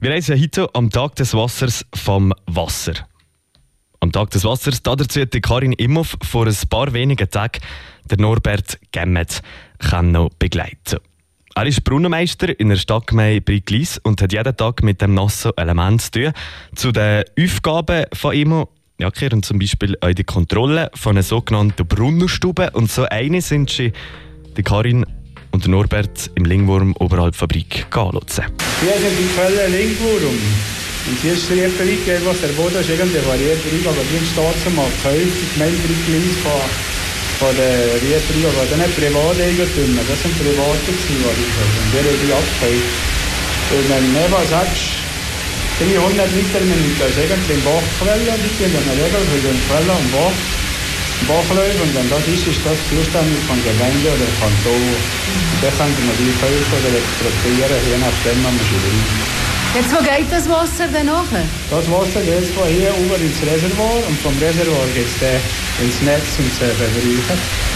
Wir haben ja heute am Tag des Wassers vom Wasser. Am Tag des Wassers, dazu hat Karin Imhoff vor ein paar wenigen Tagen der Norbert Gemmet begleiten. Er ist Brunnenmeister in der Stadtgemeinde Briglis und hat jeden Tag mit dem nassen Element zu tun. Zu den Aufgaben von ihm gehören zum Beispiel auch die Kontrolle von einer sogenannten Brunnenstube. Und so eine sind sie, die Karin und der Norbert im Lingwurm-Oberhalbfabrik anschauen. Hier sind die Quellen Lingwurm. Und hier ist der Bericht, was der Boden ist, irgendwie variiert, aber die Staatsmarkt gekauft, die Gemeinde Briglis von der Rieterei, aber dann nicht Privateigentümer, das sind Private gewesen, und die haben die abgekauft. Und wenn du was sagst, 300 Liter Minute, das ist irgendwie eine Bachquelle, die gehen dann Regel für den Quelle am Bachläufe, und wenn das ist das zuständig von der Gemeinde oder Kanton. Und dann kann man die kaufen oder expropriieren, je nachdem, was man schon will. Jetzt, wo geht das Wasser denn nachher? Das Wasser geht von hier über ins Reservoir und vom Reservoir geht es ins Netz und verbrauchen.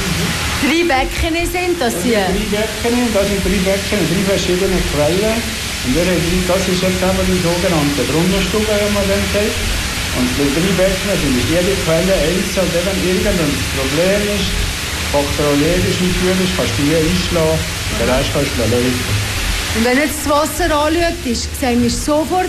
3 Becken sind das hier? Das sind 3 Becken, 3 verschiedene Quellen. Und das ist jetzt eben die sogenannte Brunnenstube, wie man dann sagt. Und die 3 Becken sind jede Quelle einzeln. Und wenn irgendein Problem ist, bakteriologisch natürlich, kannst du hier einschlagen und den Rest kannst du laufen. Und wenn jetzt das Wasser anschaut, sehen wir sofort,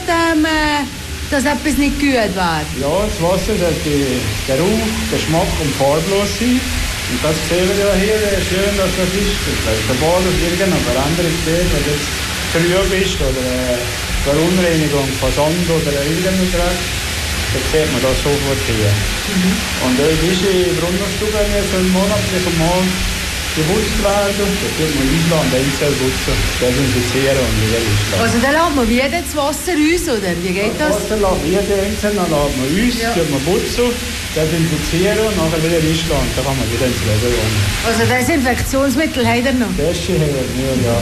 dass etwas nicht gut wäre. Ja, das Wasser sollte Geruch, Geschmack und farblos sein. Und das sehen wir ja hier, wie schön das ist. Sobald es irgendeine Veränderung sieht, wenn du jetzt trüb bist oder Verunreinigung von Sand oder irgendetwas, dann sieht man das sofort hier. Und diese Brunnenstube soll monatlich mal geputzt werden, das wird man einladen, einzeln putzen, desinfizieren und wieder einladen. Also dann lässt man wieder das Wasser uns, oder? Wie geht das? Das Wasser lässt jeder einzeln, dann lässt man uns, tut man putzen, desinfizieren und nachher wieder einladen, dann kann man wieder ins Reservoir. Also Desinfektionsmittel habt ihr noch? Das haben wir nur, ja.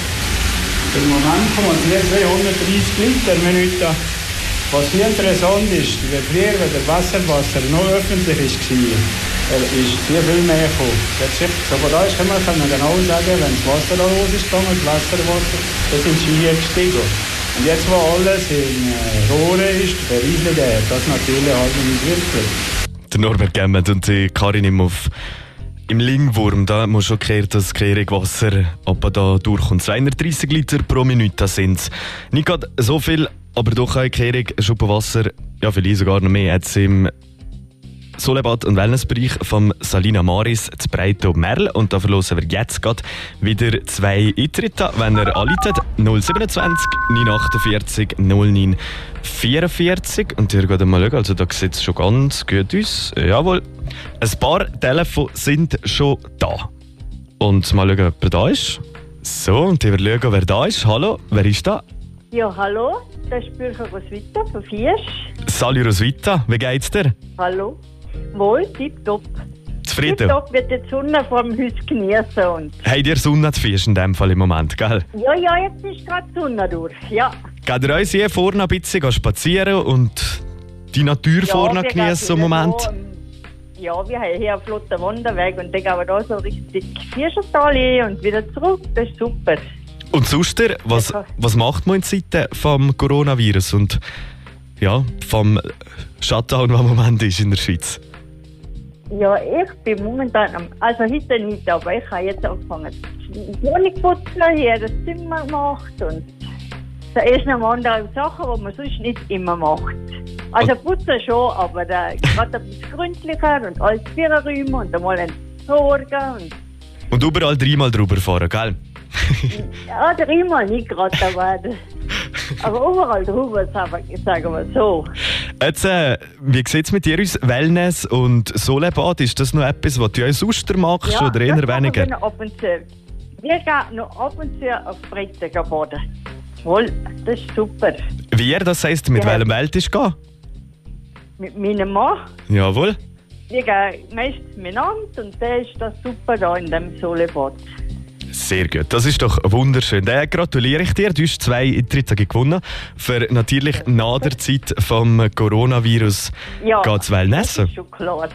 Im Moment kommen hier 230 Liter Minute. Was hier interessant ist, wie früher, wenn der Wasser noch öffentlich war, ist sehr viel mehr gekommen. Aber da kann man genau sagen, wenn das Wasser da los ist gegangen, das Wasserwasser, dann sind sie hier gestiegen. Und jetzt, wo alles in Rohre ist, verrieselt das natürlich halt nicht wirklich. Der Norbert Gemmet und die Karin Imhoff im Lingwurm, da muss schon gehört, dass Kehrungswasser ab da durchkommt. 230 Liter pro Minute sind es. Nicht gerade so viel, aber doch eine Kehrung, Schuppenwasser, ja vielleicht sogar noch mehr. Jetzt im Solebad- und Wellnessbereich vom Salina Maris zu Breito Merl. Und da verlosen wir jetzt gerade wieder 2 Eintritte, wenn ihr anruft. 027 948 09 44. Und ihr geht mal schauen, also da sieht es schon ganz gut aus. Jawohl. Ein paar Telefone sind schon da. Und mal schauen, ob er da ist. So, und ich will schauen, wer da ist. Hallo, wer ist da? Ja, hallo, das ist Bürger Roswitha von Fiesch. Salut Roswitha, wie geht's dir? Hallo. Wohl, tipptopp. Zufrieden? Tipptopp wird die Sonne vor dem Haus genießen. Und Habt ihr Sonne zu Fiesch in dem Fall im Moment, gell? ja, jetzt ist gerade die Sonne durch, ja. Geht ihr uns hier vorne ein bisschen spazieren und die Natur vorne wir genießen im gehen Moment? Ja, wir haben hier einen flotten Wanderweg und dann gehen wir da so richtig Fieschertal hin und wieder zurück. Das ist super. Und sonst, was macht man in Zeiten vom Coronavirus und ja, vom Shutdown, der im Moment ist in der Schweiz? Ja, ich bin momentan also heute nicht, aber ich habe jetzt angefangen, die Wohnung zu putzen, hier das Zimmer gemacht und da ist noch andere Sachen, die man sonst nicht immer macht. Also putzen schon, aber da gerade ein bisschen gründlicher und alles Viererräume und einmal entsorgen. Und überall 3-mal drüber fahren, gell? Ja, 3-mal nicht gerade, aber überall drüber, sagen wir so. Jetzt, wie sieht es mit dir aus? Wellness und Solebad, ist das noch etwas, was du auch sonst machst oder eher weniger? Ja, ab und zu. Wir gehen noch ab und zu auf Freitag baden. Wohl, das ist super. Wie, das heisst, mit welchem Welt ist gehen? Mit meinem Mann. Jawohl. Wir gehen meistens miteinander und dann ist das super da in dem Solebad. Sehr gut, das ist doch wunderschön. Dann gratuliere ich dir, du hast 2 Eintritte gewonnen. Für natürlich nach der Zeit vom Coronavirus geht's Wellnessen. Das ist schon klar.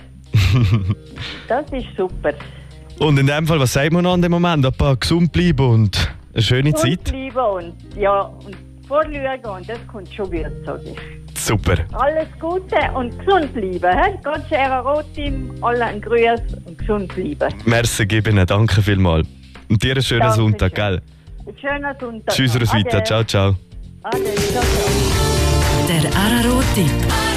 Das ist super. Und in dem Fall, was sagt man noch an dem Moment? Gesund bleiben und eine schöne Zeit? Gesund bleiben und vorschauen und das kommt schon gut, sage ich. Super. Alles Gute und gesund bleiben. He? Ganz schöner Rot-Team, alle einen Gruß und gesund bleiben. Merci, gebe Ihnen. Danke vielmals. Und dir einen schönen Danke Sonntag, schön. gell? Einen schönen Sonntag. Tschüss, Roswitha. Ciao, ciao. Ade, ciao, ciao. Der Araro-Tipp.